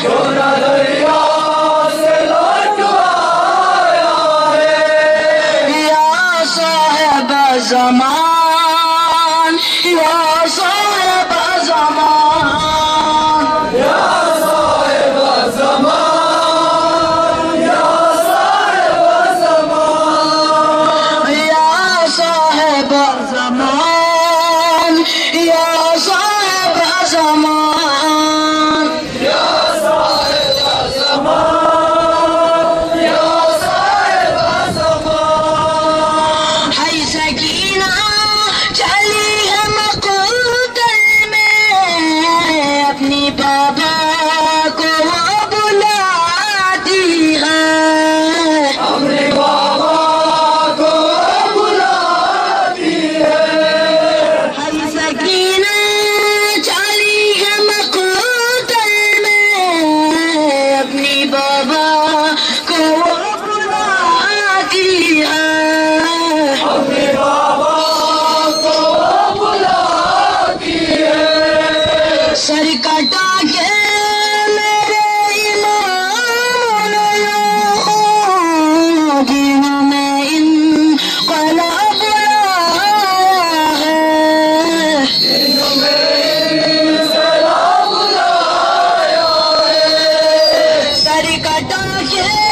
سونا دریا سے لوٹ آیا ہے یا صاحب زمان یا صاحب زمان یا صاحب زمان یا صاحب زمان یا صاحب زمان یا صاحب زمان یا صاحب زمان یا صاحب زمان ہے سکینہ چلی ہے مقتل میں اپنی بابا کو وہ بلاتی ہے اپنے بابا کو بلاتی ہے ہے سکینہ چلی ہے مقتل میں اپنی بابا کو وہ بلاتی ہے اپنے بابا کو بلاتی ہے سر کٹا کے میرے امام دینوں میں انقلاب لایا ہے سلام لایا ہے سر کٹا کے